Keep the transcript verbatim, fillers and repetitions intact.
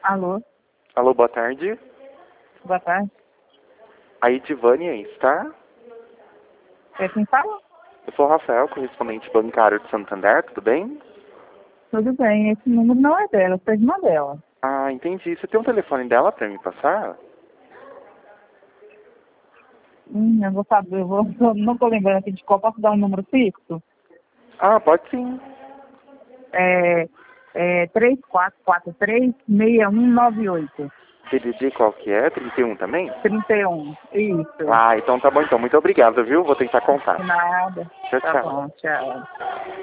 Alô, Alô, boa tarde. boa tarde. A Edivânia está? É quem fala? Eu sou o Rafael, correspondente bancário de Santander, tudo bem? Tudo bem, esse número não é dela, é irmã dela. Ah, entendi. Você tem um telefone dela para me passar? Hum, eu vou saber, eu vou, eu não estou lembrando aqui de qual, posso dar um número fixo? Ah, pode sim. É, é três quatro quatro três, seis um nove oito. D D D qual que é? trinta e um também? trinta e um, isso. Ah, então tá bom então. Muito obrigado, viu? Vou tentar contar. Nada. Tchau, Tá tchau. bom, tchau.